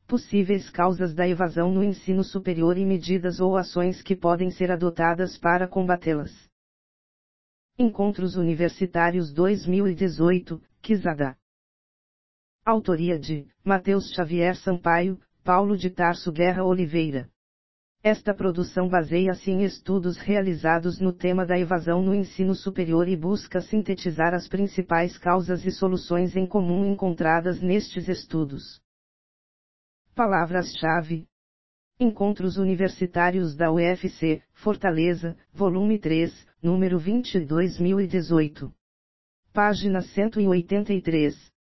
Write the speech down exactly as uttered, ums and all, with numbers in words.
possíveis causas da evasão no ensino superior e medidas ou ações que podem ser adotadas para combatê-las. Encontros Universitários dois mil e dezoito, Quizada. Autoria de Matheus Xavier Sampaio, Paulo de Tarso Guerra Oliveira. Esta produção baseia-se em estudos realizados no tema da evasão no ensino superior e busca sintetizar as principais causas e soluções em comum encontradas nestes estudos. Palavras-chave: Encontros Universitários da U F C, Fortaleza, volume três, número vinte, dois mil e dezoito. Página cento e oitenta e três.